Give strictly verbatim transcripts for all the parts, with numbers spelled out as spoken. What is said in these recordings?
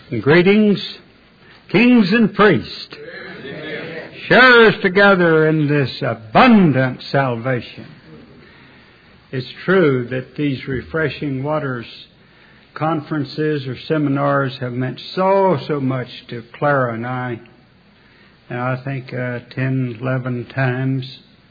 Greetings, kings and priests, sharers together in this abundant salvation. It's true that these refreshing waters conferences or seminars have meant so, so much to Clara and I. And I think uh, ten, eleven times.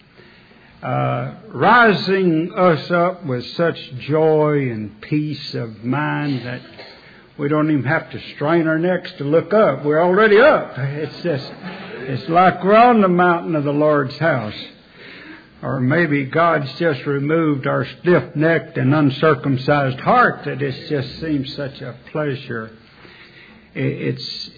Uh, rising us up with such joy and peace of mind that we don't even have to strain our necks to look up. We're already up. It's just, it's like we're on the mountain of the Lord's house. Or maybe God's just removed our stiff-necked and uncircumcised heart that it just seems such a pleasure. It's,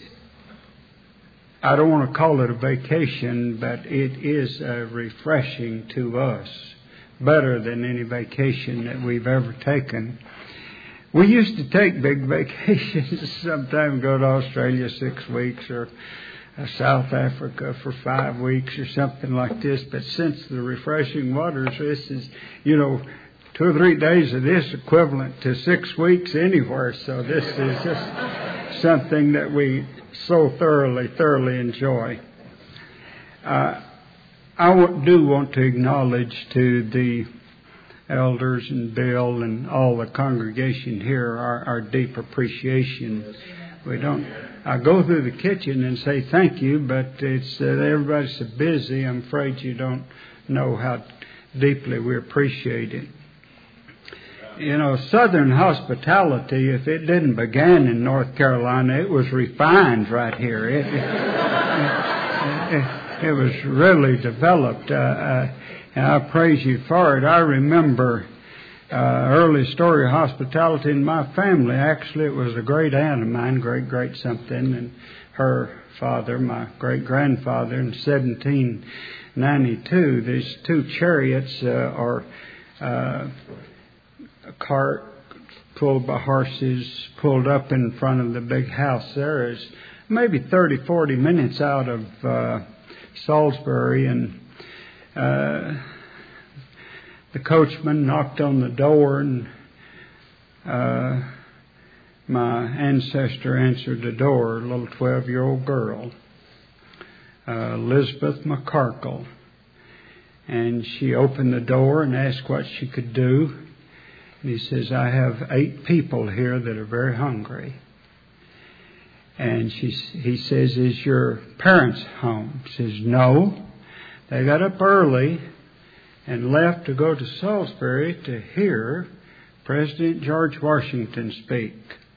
I don't want to call it a vacation, but it is uh, refreshing to us. Better than any vacation that we've ever taken. We used to take big vacations. Sometimes go to Australia six weeks or uh, South Africa for five weeks or something like this. But since the refreshing waters, this is, you know, two or three days of this equivalent to six weeks anywhere. So this is just something that we so thoroughly, thoroughly enjoy. Uh, I do want to acknowledge to the elders and Bill and all the congregation here our, our deep appreciation. We don't. I go through the kitchen and say thank you, but it's uh, everybody's so busy. I'm afraid you don't know how deeply we appreciate it. You know, Southern hospitality, if it didn't begin in North Carolina, it was refined right here. It, it, it, it, it was really developed. Uh, uh, And I praise you for it. I remember uh, early story of hospitality in my family. Actually, it was a great aunt of mine, great, great something, and her father, my great-grandfather, in seventeen ninety-two. These two chariots uh, or uh, a cart pulled by horses pulled up in front of the big house there. Is maybe thirty, forty minutes out of uh, Salisbury, and Uh, the coachman knocked on the door, and uh, my ancestor answered the door, a little twelve-year-old girl, uh, Elizabeth McCarkle. And she opened the door and asked what she could do. And he says, I have eight people here that are very hungry. And she, he says, is your parents home? She says, no. They got up early and left to go to Salisbury to hear President George Washington speak.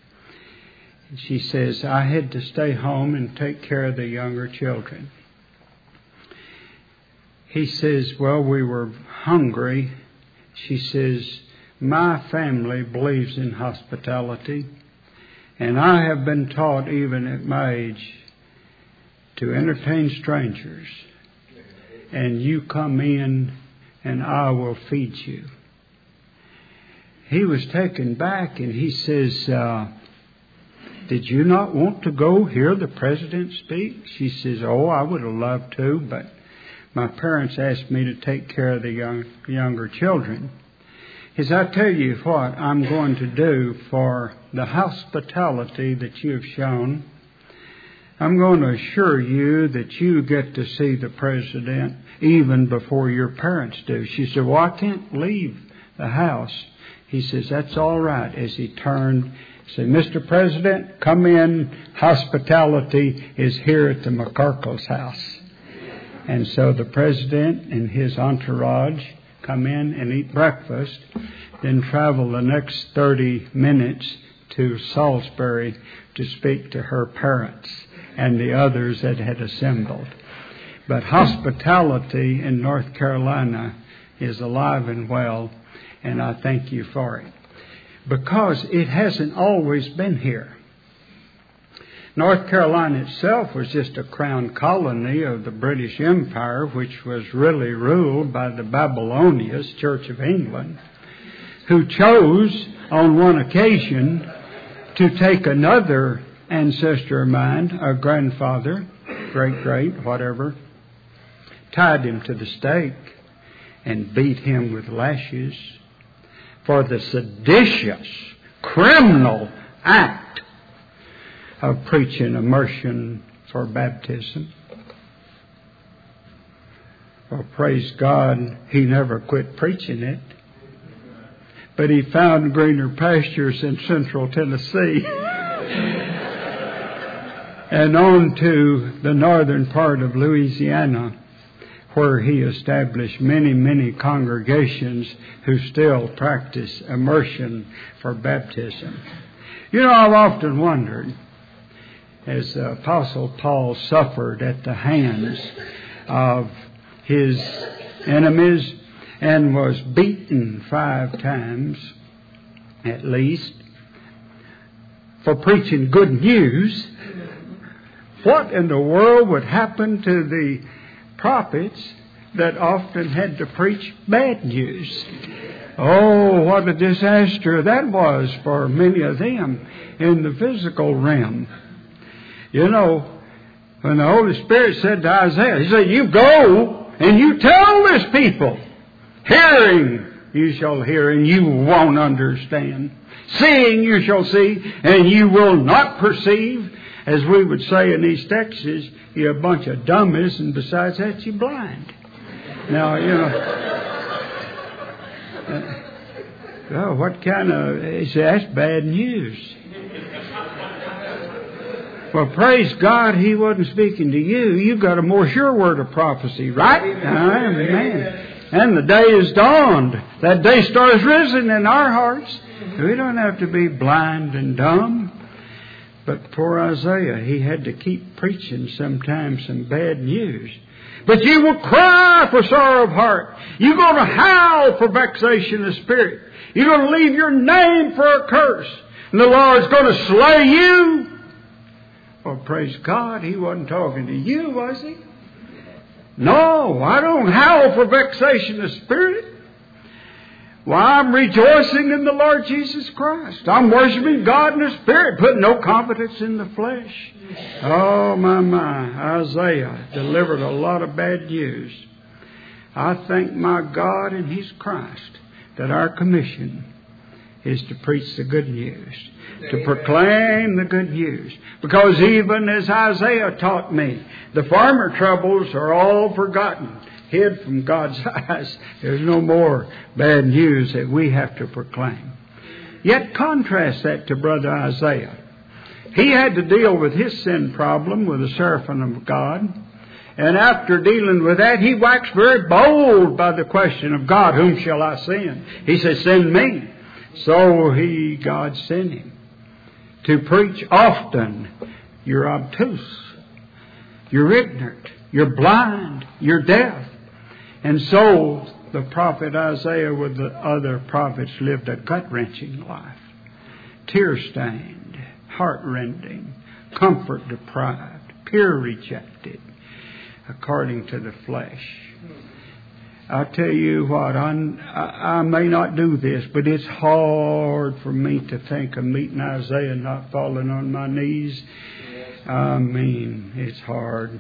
And she says, I had to stay home and take care of the younger children. He says, well, we were hungry. She says, my family believes in hospitality, and I have been taught even at my age to entertain strangers. And you come in and I will feed you. He was taken back and he says, uh, did you not want to go hear the president speak? She says, oh, I would have loved to, but my parents asked me to take care of the young, younger children. He says, I tell you what I'm going to do for the hospitality that you have shown. I'm going to assure you that you get to see the president even before your parents do. She said, well, I can't leave the house. He says, that's all right. As he turned, he said, Mister President, come in. Hospitality is here at the McCarkle's house. And so the president and his entourage come in and eat breakfast, then travel the next thirty minutes to Salisbury to speak to her parents and the others that had assembled. But hospitality in North Carolina is alive and well, and I thank you for it. Because it hasn't always been here. North Carolina itself was just a crown colony of the British Empire, which was really ruled by the Babylonians, Church of England, who chose on one occasion to take another ancestor of mine, a grandfather, great, great, whatever, tied him to the stake and beat him with lashes for the seditious, criminal act of preaching immersion for baptism. Well, praise God, he never quit preaching it. But he found greener pastures in central Tennessee and on to the northern part of Louisiana, where he established many, many congregations who still practice immersion for baptism. You know, I've often wondered, as the Apostle Paul suffered at the hands of his enemies and was beaten five times, at least, for preaching good news, what in the world would happen to the prophets that often had to preach bad news? Oh, what a disaster that was for many of them in the physical realm. You know, when the Holy Spirit said to Isaiah, he said, you go and you tell this people, hearing you shall hear and you won't understand. Seeing you shall see and you will not perceive. As we would say in East Texas, you're a bunch of dummies, and besides that, you're blind. Now, you know, uh, oh, what kind of, he said, that's bad news. Well, praise God, he wasn't speaking to you. You got a more sure word of prophecy, right? Amen. And the day is dawned. That day star is risen in our hearts. We don't have to be blind and dumb. But poor Isaiah, he had to keep preaching sometimes some bad news. But you will cry for sorrow of heart. You're going to howl for vexation of spirit. You're going to leave your name for a curse. And the Lord's going to slay you. Well, praise God, he wasn't talking to you, was he? No, I don't howl for vexation of spirit. Well, I'm rejoicing in the Lord Jesus Christ. I'm worshiping God in the Spirit, putting no confidence in the flesh. Oh, my, my. Isaiah delivered a lot of bad news. I thank my God and His Christ that our commission is to preach the good news, to proclaim the good news. Because even as Isaiah taught me, the former troubles are all forgotten, hid from God's eyes. There's no more bad news that we have to proclaim. Yet contrast that to Brother Isaiah. He had to deal with his sin problem with the seraphim of God. And after dealing with that, he waxed very bold by the question of God, whom shall I send? He said, send me. So he, God sent him to preach often. You're obtuse. You're ignorant. You're blind. You're deaf. And so the prophet Isaiah with the other prophets lived a gut-wrenching life. Tear-stained, heart-rending, comfort-deprived, peer-rejected, according to the flesh. I'll tell you what, I'm, I, I may not do this, but it's hard for me to think of meeting Isaiah and not falling on my knees. I mean, it's hard.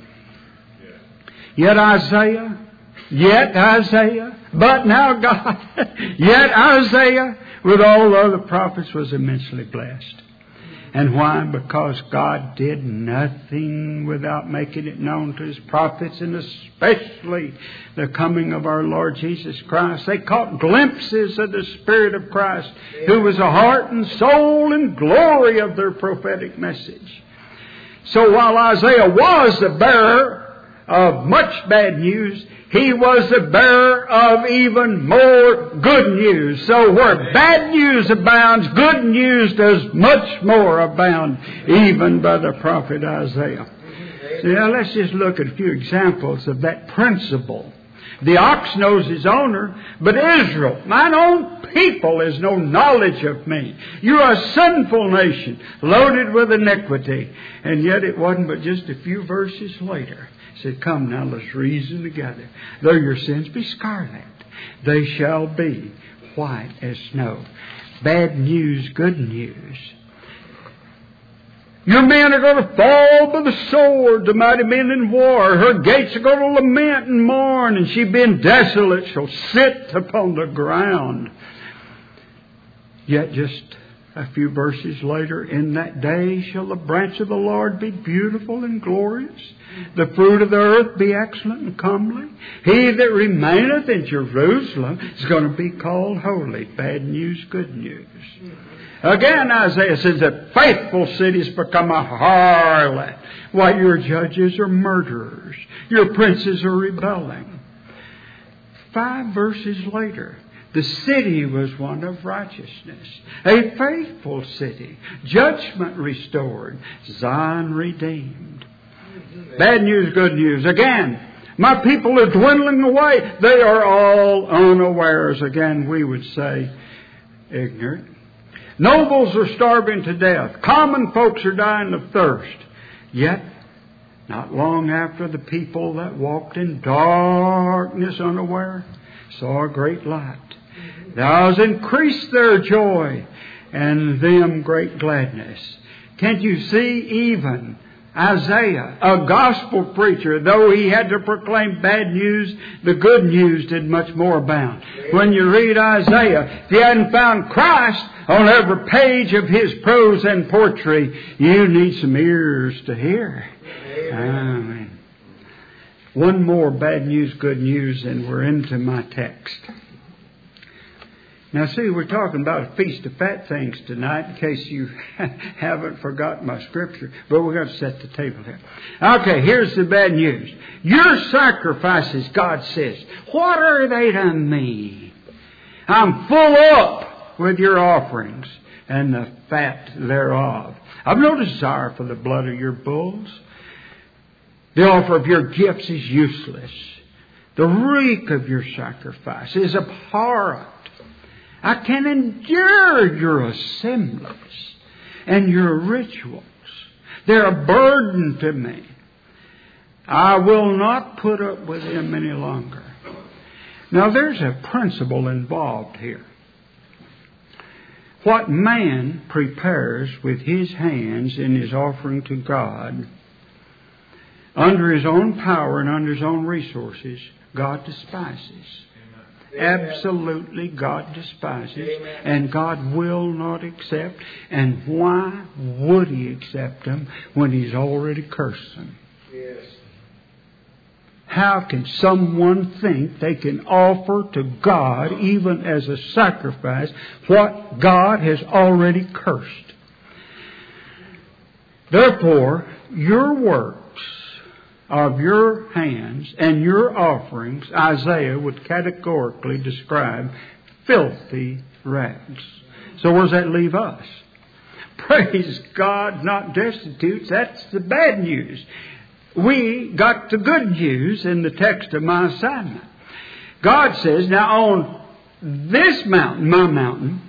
Yet Isaiah... Yet Isaiah, but now God, yet Isaiah, with all the other prophets, was immensely blessed. And why? Because God did nothing without making it known to His prophets, and especially the coming of our Lord Jesus Christ. They caught glimpses of the Spirit of Christ, who was the heart and soul and glory of their prophetic message. So while Isaiah was the bearer of much bad news, he was the bearer of even more good news. So where bad news abounds, good news does much more abound, even by the prophet Isaiah. Now let's just look at a few examples of that principle. The ox knows his owner, but Israel, mine own people, has no knowledge of me. You're a sinful nation, loaded with iniquity. And yet it wasn't but just a few verses later. Said, come now, let's reason together. Though your sins be scarlet, they shall be white as snow. Bad news, good news. Your men are going to fall by the sword, the mighty men in war. Her gates are going to lament and mourn, and she being desolate shall sit upon the ground. Yet just A few verses later, in that day shall the branch of the Lord be beautiful and glorious, the fruit of the earth be excellent and comely. He that remaineth in Jerusalem is going to be called holy. Bad news, good news. Again, Isaiah says that faithful cities become a harlot, while your judges are murderers, your princes are rebelling. Five verses later, the city was one of righteousness, a faithful city, judgment restored, Zion redeemed. Bad news, good news. Again, my people are dwindling away. They are all unawares. Again, we would say ignorant. Nobles are starving to death. Common folks are dying of thirst. Yet, not long after, the people that walked in darkness unaware saw a great light. Thou hast increased their joy, and them great gladness. Can't you see even Isaiah, a gospel preacher, though he had to proclaim bad news, the good news did much more abound. When you read Isaiah, if you hadn't found Christ on every page of his prose and poetry, you need some ears to hear. Amen. One more bad news, good news, and we're into my text. Now, see, we're talking about a feast of fat things tonight, in case you haven't forgotten my scripture. But we're going to set the table here. Okay, here's the bad news. Your sacrifices, God says, what are they to me? I'm full up with your offerings and the fat thereof. I've no desire for the blood of your bulls. The offer of your gifts is useless. The reek of your sacrifice is abhorrent. I can endure your assemblies and your rituals. They're a burden to me. I will not put up with them any longer. Now, there's a principle involved here. What man prepares with his hands in his offering to God, under his own power and under his own resources, God despises. Absolutely, God despises, and God will not accept. And why would He accept them when He's already cursed them? Yes. How can someone think they can offer to God, even as a sacrifice, what God has already cursed? Therefore, your works of your hands and your offerings, Isaiah would categorically describe filthy rags. So where does that leave us? Praise God, not destitute. That's the bad news. We got the good news in the text of my assignment. God says, now on this mountain, my mountain,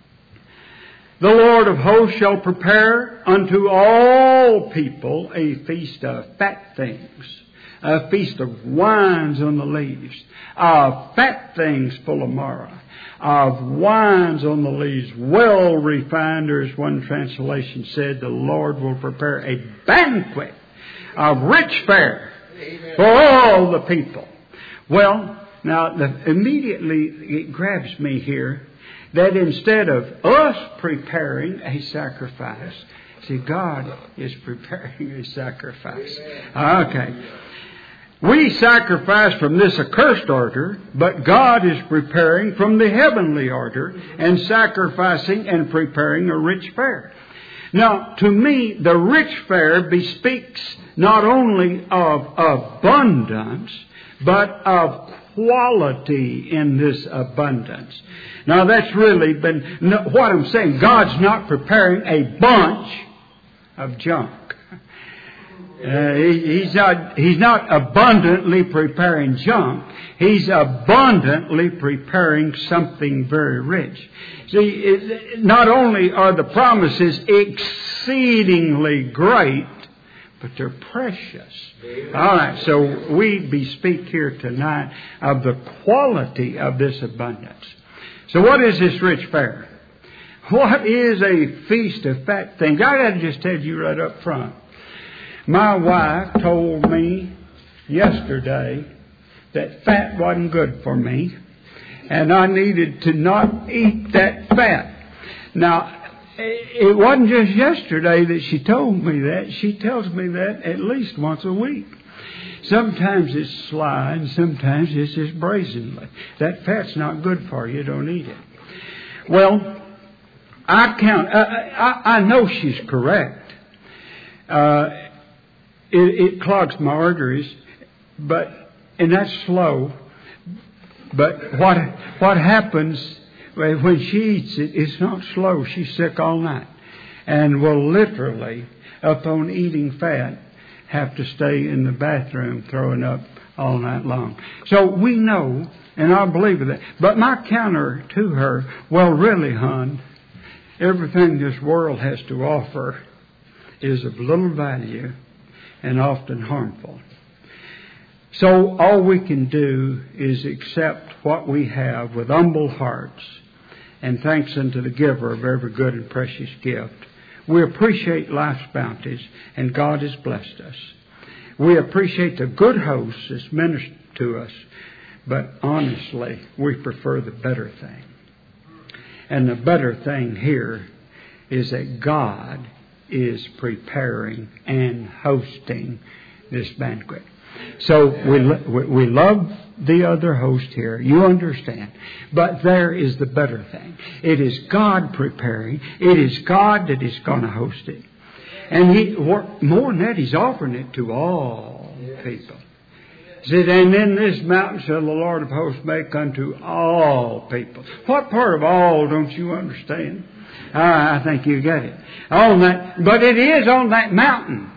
the Lord of hosts shall prepare unto all people a feast of fat things, a feast of wines on the leaves, of fat things full of marrow, of wines on the leaves, well refined, or as one translation said, the Lord will prepare a banquet of rich fare for all the people. Well, now the, immediately it grabs me here that instead of us preparing a sacrifice, see, God is preparing a sacrifice. Okay. We sacrifice from this accursed altar, but God is preparing from the heavenly altar and sacrificing and preparing a rich fare. Now, to me, the rich fare bespeaks not only of abundance, but of quality in this abundance. Now, that's really been what I'm saying. God's not preparing a bunch of junk. Uh, he, he's not. He's not abundantly preparing junk. He's abundantly preparing something very rich. See, it, not only are the promises exceedingly great, but they're precious. All right, so we bespeak here tonight of the quality of this abundance. So what is this rich fare? What is a feast of fat things? I got to just tell you right up front. My wife told me yesterday that fat wasn't good for me, and I needed to not eat that fat. Now, it wasn't just yesterday that she told me that. She tells me that at least once a week. Sometimes it's sly and sometimes it's just brazenly. That fat's not good for you. Don't eat it. Well, I count. I, I, I know she's correct. Uh, it, it clogs my arteries, but and that's slow. But what what happens when she eats it? It's not slow. She's sick all night, and will literally, upon eating fat, have to stay in the bathroom throwing up all night long. So we know, and I believe that. But my counter to her, well, really, hon, everything this world has to offer is of little value and often harmful. So all we can do is accept what we have with humble hearts and thanks unto the giver of every good and precious gift. We appreciate life's bounties, and God has blessed us. We appreciate the good host that's ministered to us, but honestly, we prefer the better thing. And the better thing here is that God is preparing and hosting this banquet. So we we love the other host here. You understand. But there is the better thing. It is God preparing. It is God that is going to host it. And he, more than that, He's offering it to all people. He said, and in this mountain shall the Lord of hosts make unto all people. What part of all don't you understand? I think you get it. On that, but it is on that mountain.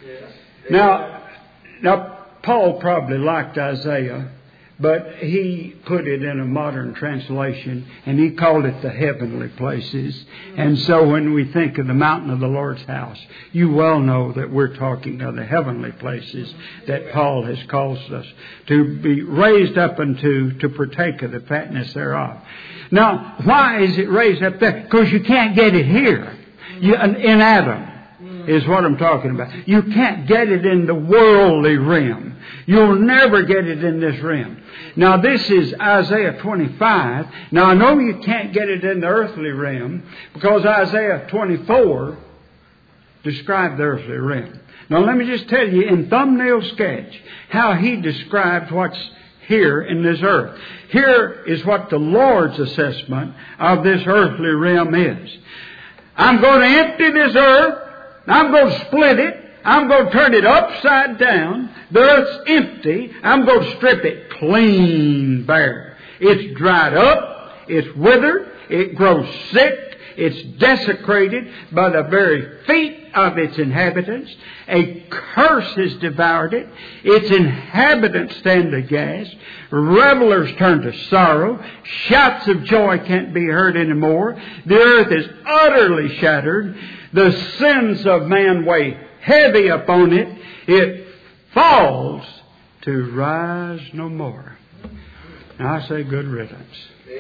Now, now, Paul probably liked Isaiah, but he put it in a modern translation, and he called it the heavenly places. And so when we think of the mountain of the Lord's house, you well know that we're talking of the heavenly places that Paul has caused us to be raised up unto, to partake of the fatness thereof. Now, why is it raised up there? Because you can't get it here, you, in Adam. Is what I'm talking about. You can't get it in the worldly realm. You'll never get it in this realm. Now this is Isaiah twenty-five. Now I know you can't get it in the earthly realm because Isaiah twenty-four described the earthly realm. Now let me just tell you in thumbnail sketch how he describes what's here in this earth. Here is what the Lord's assessment of this earthly realm is. I'm going to empty this earth. I'm going to split it. I'm going to turn it upside down. The earth's empty. I'm going to strip it clean bare. It's dried up. It's withered. It grows sick. It's desecrated by the very feet of its inhabitants. A curse has devoured it. Its inhabitants stand aghast. Revelers turn to sorrow. Shouts of joy can't be heard anymore. The earth is utterly shattered. The sins of man weigh heavy upon it. It falls to rise no more. Now I say good riddance.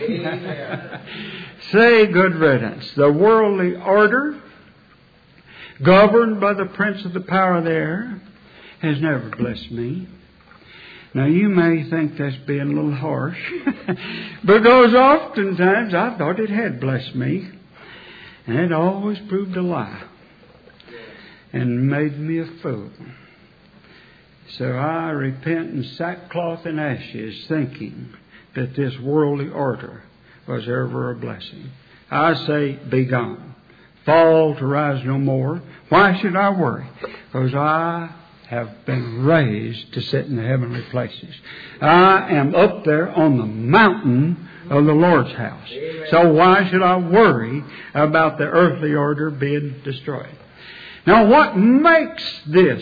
Say good riddance. The worldly order, governed by the prince of the power of the air, has never blessed me. Now you may think that's being a little harsh, because oftentimes I thought it had blessed me. And it always proved a lie and made me a fool. So I repent in sackcloth and ashes, thinking that this worldly order was ever a blessing. I say, be gone. Fall to rise no more. Why should I worry? Because I have been raised to sit in the heavenly places. I am up there on the mountain of the Lord's house. So why should I worry about the earthly order being destroyed? Now what makes this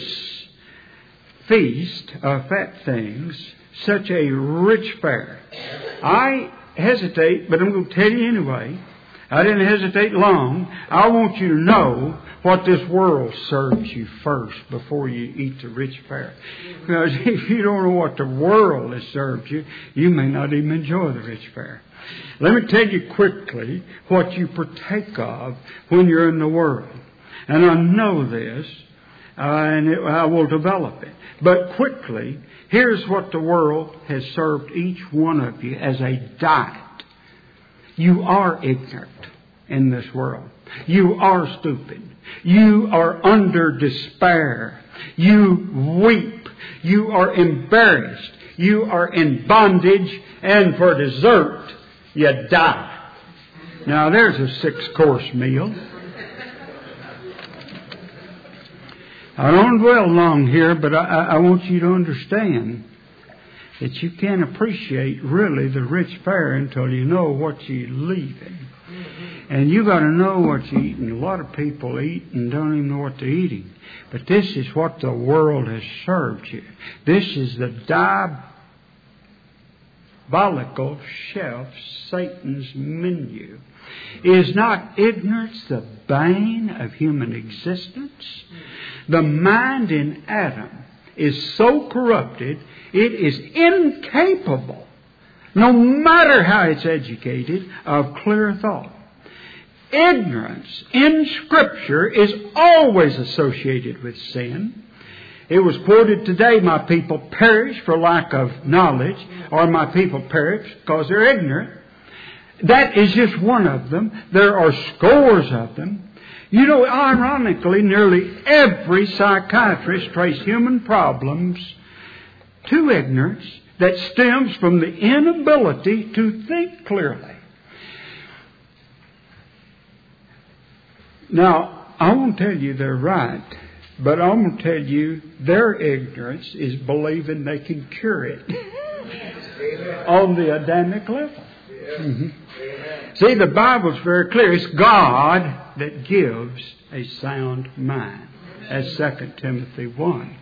feast of fat things such a rich fare? I hesitate, but I'm going to tell you anyway. I didn't hesitate long. I want you to know what this world serves you first before you eat the rich fare. Because if you don't know what the world has served you, you may not even enjoy the rich fare. Let me tell you quickly what you partake of when you're in the world. And I know this, uh, and it, I will develop it. But quickly, here's what the world has served each one of you as a diet. You are ignorant in this world. You are stupid. You are under despair. You weep. You are embarrassed. You are in bondage. And for dessert, you die. Now there's a six-course meal. I don't dwell long here, but I, I want you to understand that you can't appreciate really the rich fare until you know what you're leaving. And you got to know what you're eating. A lot of people eat and don't even know what they're eating. But this is what the world has served you. This is the diabolical shelf, Satan's menu. Is not ignorance the bane of human existence? The mind in Adam is so corrupted, it is incapable, no matter how it's educated, of clear thought. Ignorance in Scripture is always associated with sin. It was quoted today, my people perish for lack of knowledge, or my people perish because they're ignorant. That is just one of them. There are scores of them. You know, ironically, nearly every psychiatrist traces human problems to ignorance that stems from the inability to think clearly. Now, I won't tell you they're right, but I'm going to tell you their ignorance is believing they can cure it on the Adamic level. Mm-hmm. See, the Bible's very clear. It's God that gives a sound mind, as Second Timothy one.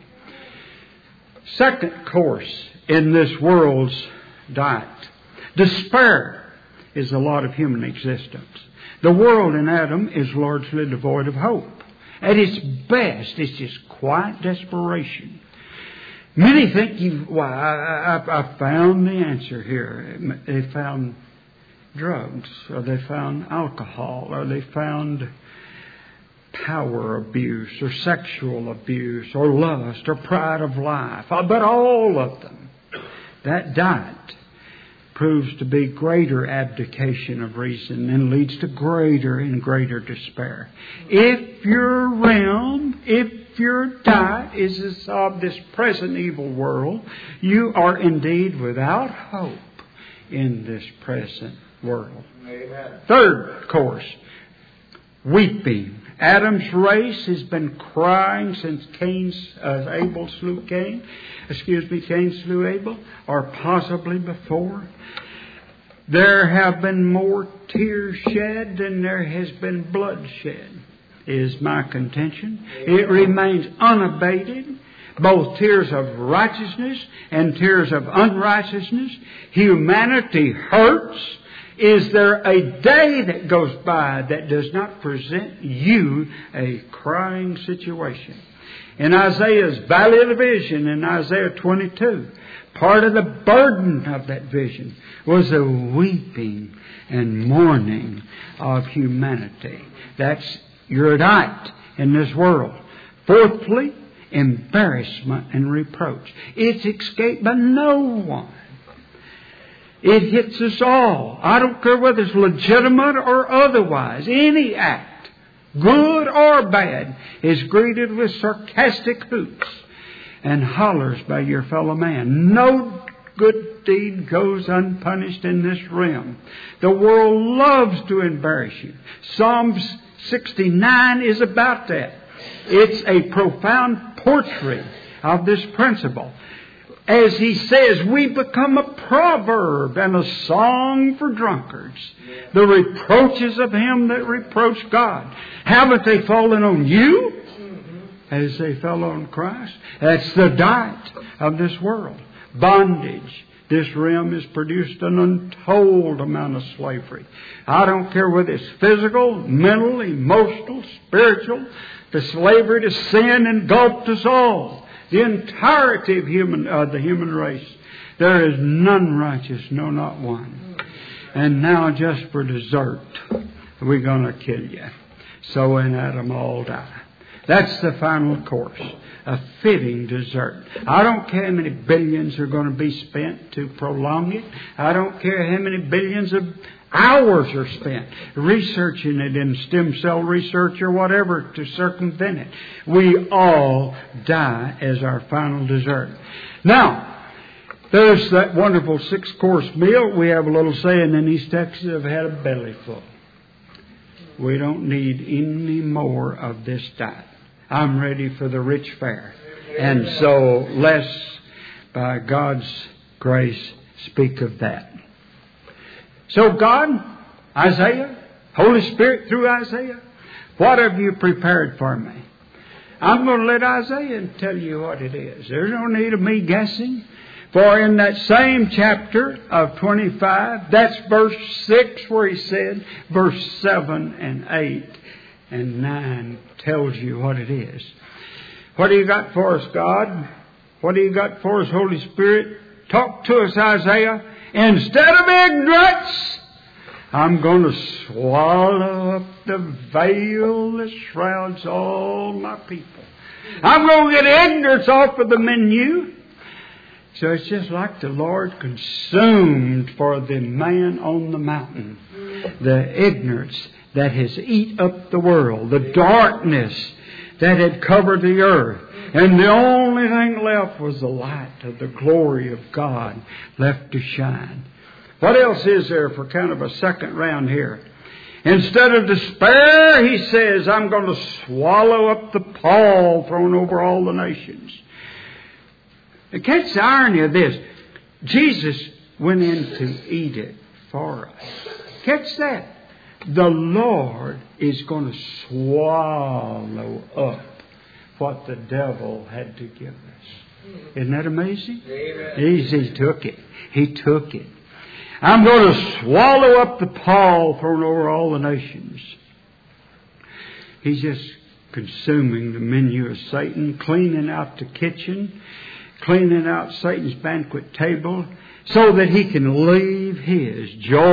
Second course in this world's diet. Despair is a lot of human existence. The world in Adam is largely devoid of hope. At its best, it's just quiet desperation. Many think, you, well, I, I, I found the answer here. They found drugs, or they found alcohol, or they found power abuse, or sexual abuse, or lust, or pride of life. But all of them, that diet proves to be greater abdication of reason and leads to greater and greater despair. If your realm, if your diet is of this present evil world, you are indeed without hope in this present world. Amen. Third course, weeping. Adam's race has been crying since Cain's, uh, Abel slew Cain. Excuse me, Cain slew Abel, or possibly before. There have been more tears shed than there has been blood shed, is my contention. It remains unabated, both tears of righteousness and tears of unrighteousness. Humanity hurts. Is there a day that goes by that does not present you a crying situation? In Isaiah's Valley of the Vision, in Isaiah twenty-two, part of the burden of that vision was the weeping and mourning of humanity. That's your diet in this world. Fourthly, embarrassment and reproach. It's escaped by no one. It hits us all. I don't care whether it's legitimate or otherwise. Any act, good or bad, is greeted with sarcastic hoots and hollers by your fellow man. No good deed goes unpunished in this realm. The world loves to embarrass you. Psalms sixty-nine is about that. It's a profound portrait of this principle. As he says, we become a proverb and a song for drunkards. The reproaches of him that reproach God. Haven't they fallen on you as they fell on Christ? That's the diet of this world. Bondage. This realm has produced an untold amount of slavery. I don't care whether it's physical, mental, emotional, spiritual. The slavery to sin engulfed us all. The entirety of human, uh, the human race. There is none righteous, no, not one. And now, just for dessert, we're going to kill you. So in Adam all die. That's the final course. A fitting dessert. I don't care how many billions are going to be spent to prolong it. I don't care how many billions of Hours are spent researching it in stem cell research or whatever to circumvent it. We all die as our final dessert. Now, there's that wonderful six-course meal. We have a little saying in East Texas, I've had a belly full. We don't need any more of this diet. I'm ready for the rich fare. And so let's, by God's grace, speak of that. So God, Isaiah, Holy Spirit through Isaiah, what have you prepared for me? I'm going to let Isaiah tell you what it is. There's no need of me guessing. For in that same chapter of twenty-five, that's verse six where he said, verse seven and eight and nine tells you what it is. What do you got for us, God? What do you got for us, Holy Spirit? Talk to us, Isaiah. Instead of ignorance, I'm going to swallow up the veil that shrouds all my people. I'm going to get ignorance off of the menu. So it's just like the Lord consumed for the man on the mountain the ignorance that has eat up the world, the darkness that had covered the earth. And the only thing left was the light of the glory of God left to shine. What else is there for kind of a second round here? Instead of despair, he says, I'm going to swallow up the pall thrown over all the nations. Catch the irony of this. Jesus went in to eat it for us. Catch that. The Lord is going to swallow up what the devil had to give us. Isn't that amazing? He, he took it. He took it. I'm going to swallow up the pall thrown over all the nations. He's just consuming the menu of Satan, cleaning out the kitchen, cleaning out Satan's banquet table, so that he can leave his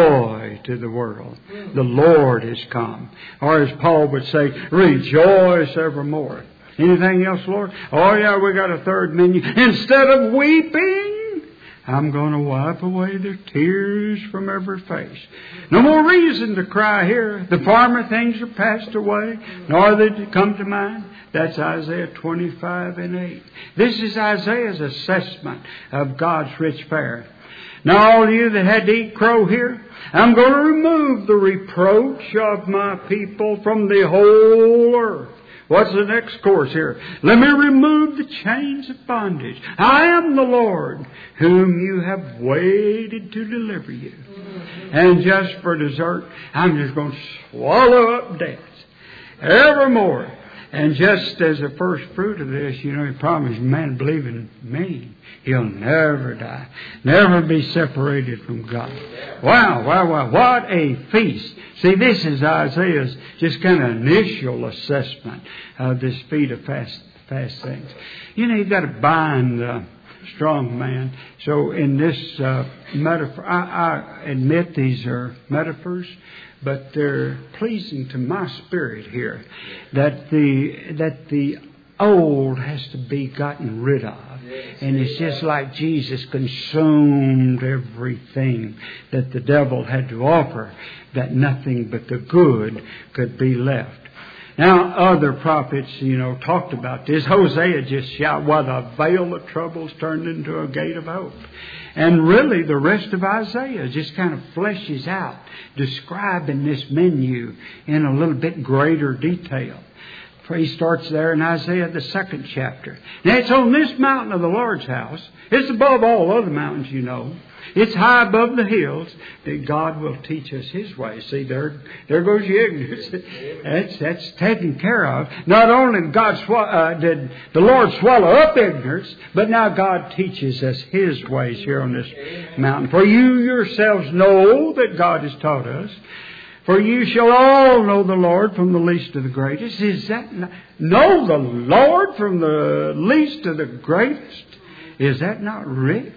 joy to the world. The Lord has come. Or as Paul would say, rejoice evermore. Anything else, Lord? Oh yeah, we got a third menu. Instead of weeping, I'm going to wipe away their tears from every face. No more reason to cry here. The former things are passed away, nor they come to mind. That's Isaiah twenty-five and eight. This is Isaiah's assessment of God's rich fare. Now all you that had to eat crow here, I'm going to remove the reproach of my people from the whole earth. What's the next course here? Let me remove the chains of bondage. I am the Lord whom you have waited to deliver you. And just for dessert, I'm just going to swallow up death evermore. And just as a first fruit of this, you know, he promised man believe in me, he'll never die, never be separated from God. Wow, wow, wow, what a feast. See, this is Isaiah's just kind of initial assessment of this feat of fast, fast things. You know, you've got to bind the strong man. So in this uh, metaphor, I, I admit these are metaphors, but they're pleasing to my spirit here, that the that the old has to be gotten rid of. And it's just like Jesus consumed everything that the devil had to offer, that nothing but the good could be left. Now, other prophets, you know, talked about this. Hosea just shouted, "Well, the veil of troubles turned into a gate of hope." And really, the rest of Isaiah just kind of fleshes out, describing this menu in a little bit greater detail. He starts there in Isaiah, the second chapter. Now, it's on this mountain of the Lord's house. It's above all other mountains, you know. It's high above the hills that God will teach us His way. See, there, there goes your ignorance. That's, that's taken care of. Not only did, God sw- uh, did the Lord swallow up ignorance, but now God teaches us His ways here on this mountain. For you yourselves know that God has taught us. For you shall all know the Lord from the least to the greatest. Is that not, know the Lord from the least to the greatest? Is that not rich?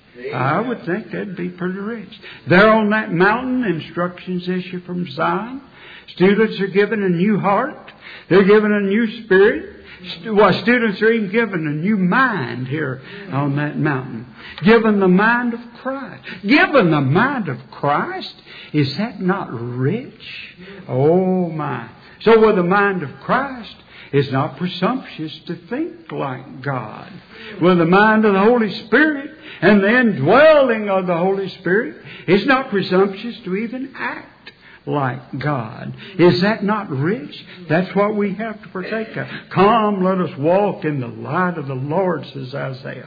I would think that'd be pretty rich. There on that mountain, instructions issue from Zion. Students are given a new heart. They're given a new spirit. Well, students are even given a new mind here on that mountain. Given the mind of Christ. Given the mind of Christ? Is that not rich? Oh my. So with the mind of Christ, it's not presumptuous to think like God. With the mind of the Holy Spirit and the indwelling of the Holy Spirit, it's not presumptuous to even act like God. Is that not rich? That's what we have to partake of. Come, let us walk in the light of the Lord, says Isaiah.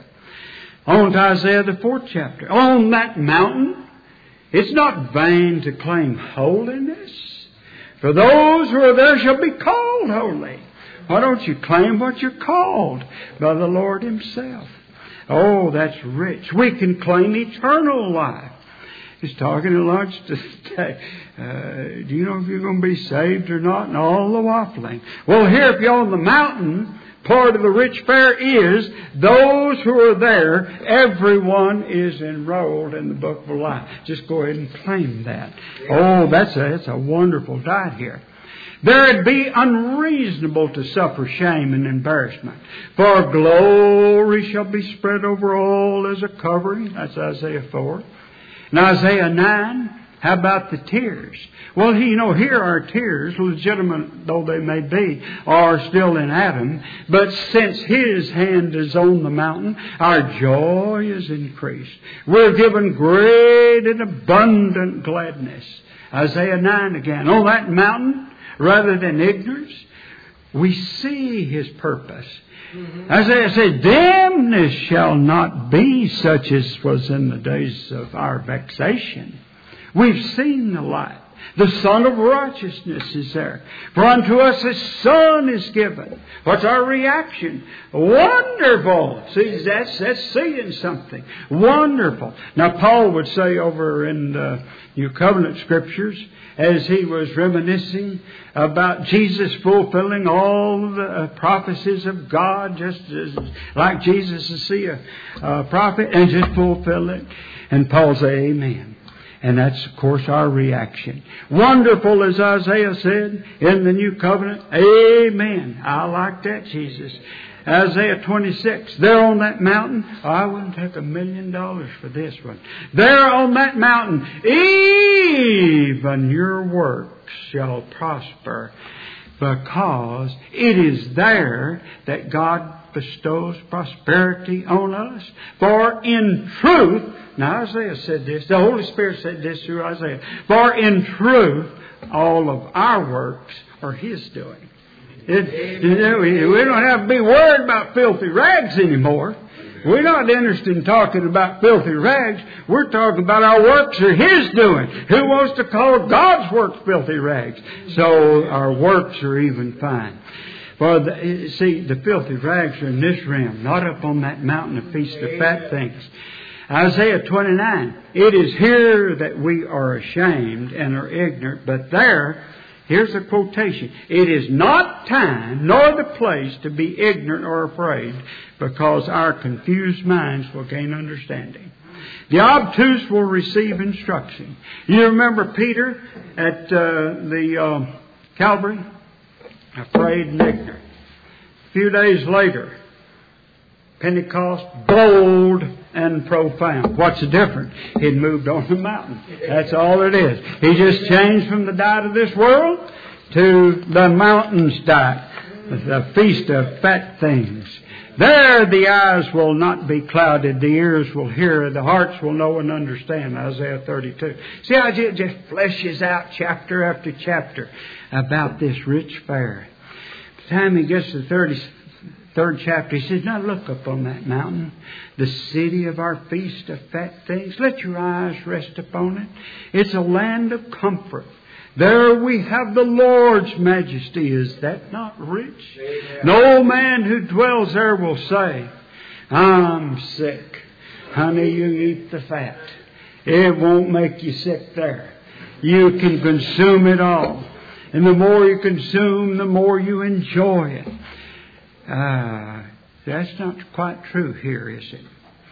On to Isaiah, the fourth chapter. On that mountain, it's not vain to claim holiness, for those who are there shall be called holy. Why don't you claim what you're called by the Lord Himself? Oh, that's rich. We can claim eternal life. He's talking to lunch today. Uh, do you know if you're going to be saved or not? And all the waffling. Well, here, if you're on the mountain, part of the rich fare is those who are there, everyone is enrolled in the book of life. Just go ahead and claim that. Oh, that's a, that's a wonderful diet here. There it be unreasonable to suffer shame and embarrassment. For glory shall be spread over all as a covering. That's Isaiah four. And Isaiah nine, how about the tears? Well, you know, here our tears, legitimate though they may be, are still in Adam. But since His hand is on the mountain, our joy is increased. We're given great and abundant gladness. Isaiah nine again. On that mountain, rather than ignorance, we see His purpose. Mm-hmm. Isaiah said, "Damnedness shall not be such as was in the days of our vexation." We've seen the light. The Son of Righteousness is there. For unto us a Son is given. What's our reaction? Wonderful. See, that's, that's seeing something. Wonderful. Now, Paul would say over in the New Covenant Scriptures, as he was reminiscing about Jesus fulfilling all the uh, prophecies of God, just as, like Jesus to see a, a prophet and just fulfill it. And Paul said, amen. And that's, of course, our reaction. Wonderful, as Isaiah said in the New Covenant. Amen. I like that, Jesus. Isaiah twenty-six. There on that mountain, oh, I wouldn't take a million dollars for this one. There on that mountain, even your works shall prosper, because it is there that God bestows prosperity on us. For in truth, now Isaiah said this, the Holy Spirit said this through Isaiah, for in truth, all of our works are His doing. It, you know, we don't have to be worried about filthy rags anymore. We're not interested in talking about filthy rags. We're talking about our works are His doing. Who wants to call God's works filthy rags? So our works are even fine. For the, see, the filthy rags are in this realm, not up on that mountain of feast of fat things. Isaiah twenty-nine. It is here that we are ashamed and are ignorant, but there, here's a quotation. It is not time nor the place to be ignorant or afraid, because our confused minds will gain understanding. The obtuse will receive instruction. You remember Peter at uh, the uh, Calvary? Afraid and ignorant. A few days later, Pentecost, bold and profound. What's the difference? He'd moved on the mountain. That's all it is. He just changed from the diet of this world to the mountain's diet, the feast of fat things. There the eyes will not be clouded, the ears will hear, the hearts will know and understand. Isaiah thirty-two. See how it just fleshes out chapter after chapter about this rich fare. By the time he gets to the thirty-third chapter, he says, now look up on that mountain, the city of our feast of fat things. Let your eyes rest upon it. It's a land of comfort. There we have the Lord's majesty. Is that not rich? Amen. No man who dwells there will say, I'm sick. Honey, you eat the fat. It won't make you sick there. You can consume it all. And the more you consume, the more you enjoy it. Ah, that's not quite true here, is it?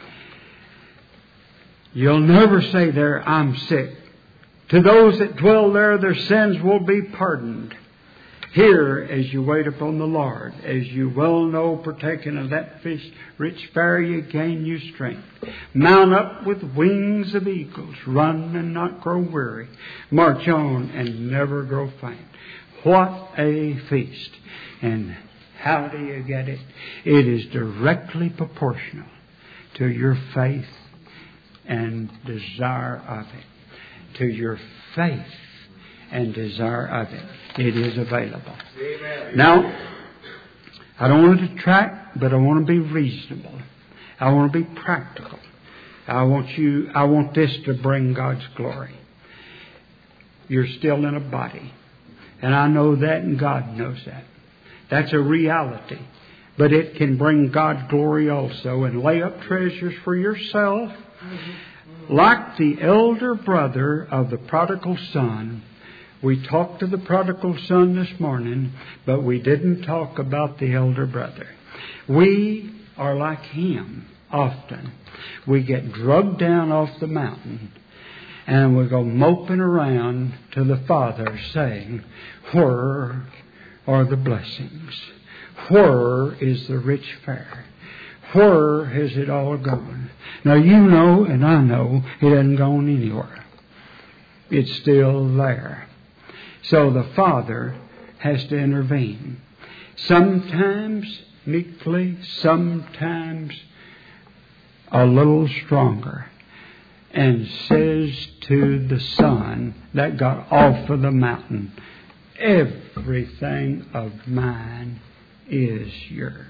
You'll never say there, I'm sick. To those that dwell there, their sins will be pardoned. Here, as you wait upon the Lord, as you well know, partaking of that fish, rich fare, you gain you strength. Mount up with wings of eagles. Run and not grow weary. March on and never grow faint. What a feast. And how do you get it? It is directly proportional to your faith and desire of it. To your faith and desire of it. It is available. Amen. Now, I don't want to detract, but I want to be reasonable. I want to be practical. I want you, I want this to bring God's glory. You're still in a body. And I know that, and God knows that. That's a reality. But it can bring God glory also, and lay up treasures for yourself. Like the elder brother of the prodigal son. We talked to the prodigal son this morning, but we didn't talk about the elder brother. We are like him often. We get drugged down off the mountain and we go moping around to the Father saying, where are the blessings? Where is the rich fare? Where has it all gone? Now you know and I know it hasn't gone anywhere. It's still there. So the Father has to intervene. Sometimes meekly, sometimes a little stronger. And says to the Son that got off of the mountain, everything of mine is yours.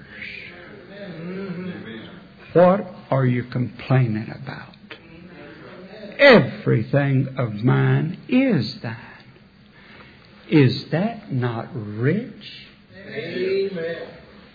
What are you complaining about? Everything of mine is thine. Is that not rich? Amen.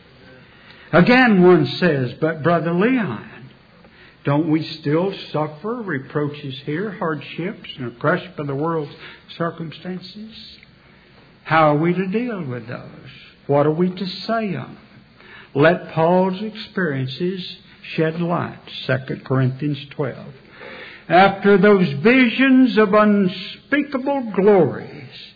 Again, one says, but Brother Leon, don't we still suffer reproaches here, hardships, and are crushed by the world's circumstances? How are we to deal with those? What are we to say on them? Let Paul's experiences shed light. Second Corinthians twelve. After those visions of unspeakable glories,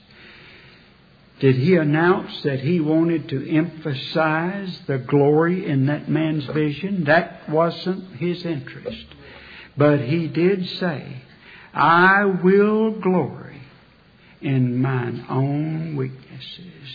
did he announce that he wanted to emphasize the glory in that man's vision? That wasn't his interest. But he did say, I will glory in mine own weaknesses.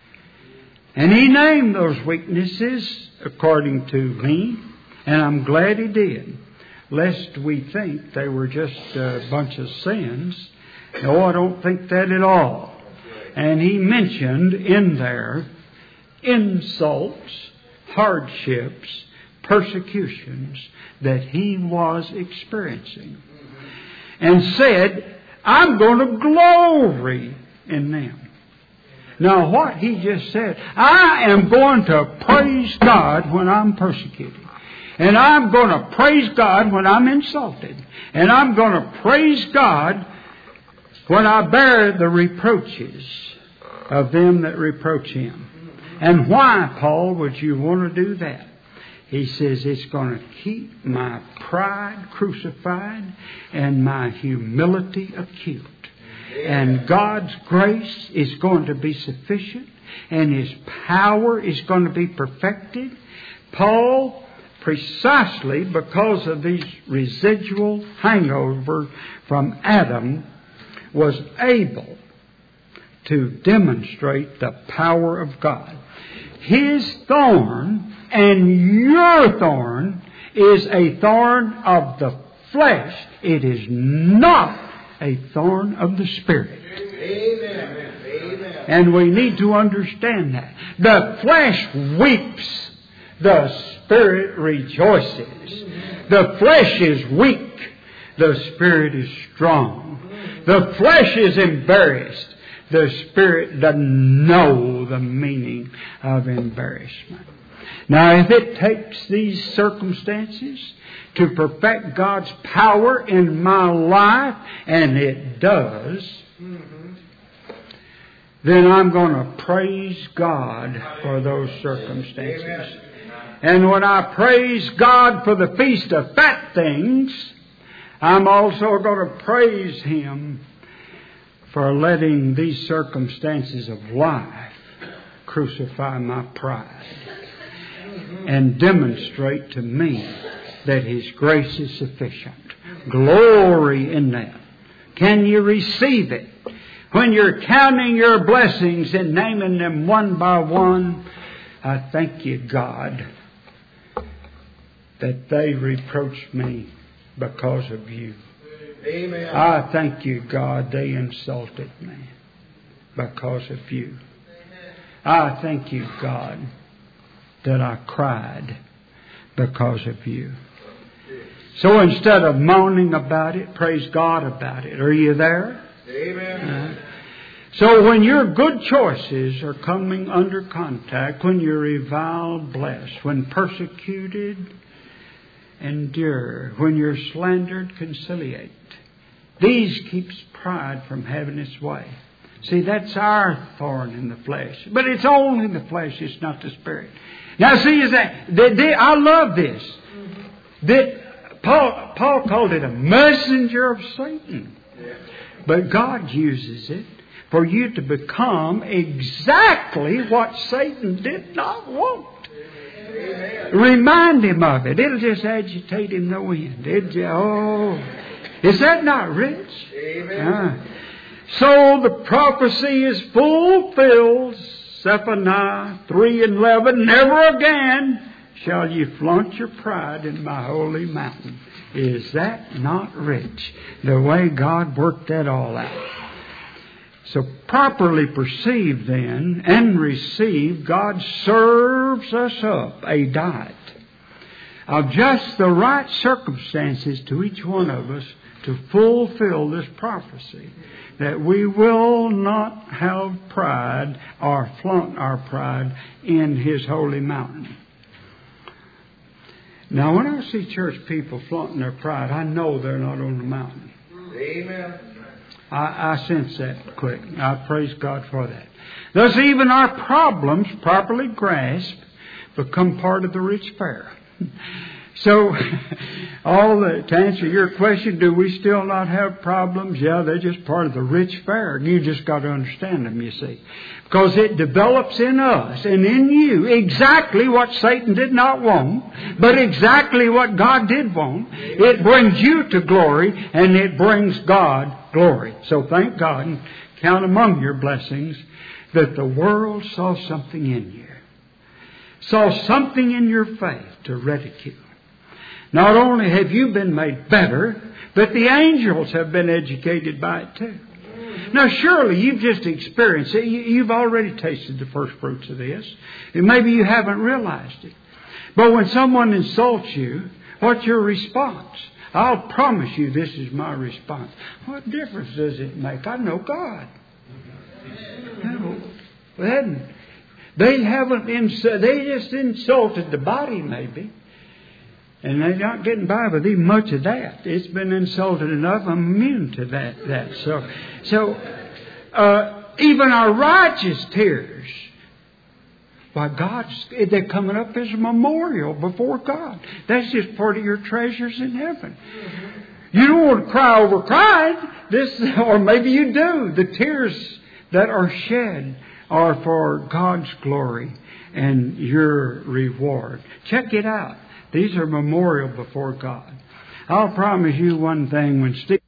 And he named those weaknesses according to me, and I'm glad he did, lest we think they were just a bunch of sins. No, I don't think that at all. And he mentioned in there insults, hardships, persecutions that he was experiencing. And said, I'm going to glory in them. Now what he just said, I am going to praise God when I'm persecuted. And I'm going to praise God when I'm insulted. And I'm going to praise God when I bear the reproaches of them that reproach him. And why, Paul, would you want to do that? He says it's going to keep my pride crucified and my humility acute. And God's grace is going to be sufficient and His power is going to be perfected. Paul, precisely because of these residual hangover from Adam, was able to demonstrate the power of God. His thorn and your thorn is a thorn of the flesh. It is not a thorn of the Spirit. Amen. Amen. And we need to understand that. The flesh weeps. The Spirit rejoices. The flesh is weak. The Spirit is strong. The flesh is embarrassed. The Spirit doesn't know the meaning of embarrassment. Now, if it takes these circumstances to perfect God's power in my life, and it does, mm-hmm. then I'm going to praise God for those circumstances. Amen. And when I praise God for the feast of fat things, I'm also going to praise Him for letting these circumstances of life crucify my pride and demonstrate to me that His grace is sufficient. Glory in that. Can you receive it? When you're counting your blessings and naming them one by one, I thank you, God, that they reproached me because of you. Amen. I thank you, God, they insulted me because of you. I thank you, God, that I cried because of you. So instead of moaning about it, praise God about it. Are you there? Amen. Uh, so when your good choices are coming under contact, when you're reviled, blessed, when persecuted, endure, when you're slandered, conciliate. These keeps pride from having its way. See, that's our thorn in the flesh. But it's only the flesh, it's not the spirit. Now see, is that, that they, I love this. That Paul, Paul called it a messenger of Satan. But God uses it for you to become exactly what Satan did not want. Amen. Remind him of it. It'll just agitate him no end. It'll just, oh, is that not rich? Amen. Uh, so the prophecy is fulfilled. Zephaniah three and eleven. Never again shall you flaunt your pride in my holy mountain. Is that not rich? The way God worked that all out. So properly perceived then and received, God serves us up a diet of just the right circumstances to each one of us to fulfill this prophecy. That we will not have pride or flaunt our pride in His holy mountain. Now, when I see church people flaunting their pride, I know they're not on the mountain. Amen. I, I sense that quick. I praise God for that. Thus, even our problems, properly grasped, become part of the rich fare. So, all the, to answer your question, do we still not have problems? Yeah, they're just part of the rich fare. You just got to understand them, you see. Because it develops in us and in you exactly what Satan did not want, but exactly what God did want. It brings you to glory, and it brings God glory. So thank God, and count among your blessings, that the world saw something in you. Saw something in your faith to ridicule. Not only have you been made better, but the angels have been educated by it too. Now surely you've just experienced it. You've already tasted the first fruits of this. And maybe you haven't realized it. But when someone insults you, what's your response? I'll promise you this is my response. What difference does it make? I know God. No, they haven't, they haven't ins- they just insulted the body maybe. And they're not getting by with even much of that. It's been insulted enough. I'm immune to that. that. So, so uh, even our righteous tears, why God's they're coming up as a memorial before God. That's just part of your treasures in heaven. You don't want to cry over pride. This, or maybe you do. The tears that are shed are for God's glory and your reward. Check it out. These are memorial before God. I'll promise you one thing. When Steve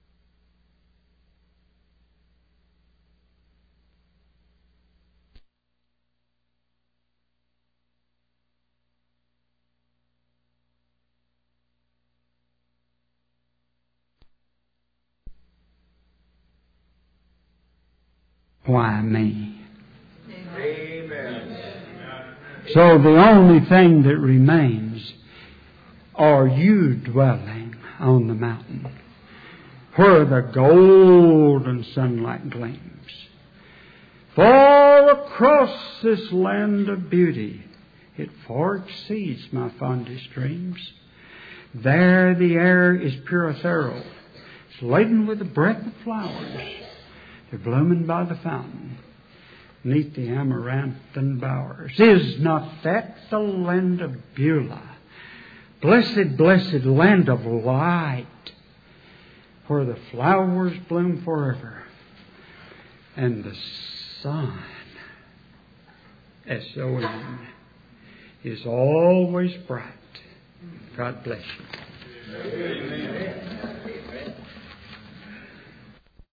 Why me? Amen. So the only thing that remains are you dwelling on the mountain where the golden sunlight gleams. Far across this land of beauty, it far exceeds my fondest dreams. There the air is pure ethereal. It's laden with the breath of flowers. They're blooming by the fountain, neath the amaranthine bowers. Is not that the land of Beulah? Blessed, blessed land of light, where the flowers bloom forever, and the sun S O N, is always bright. God bless you. Amen.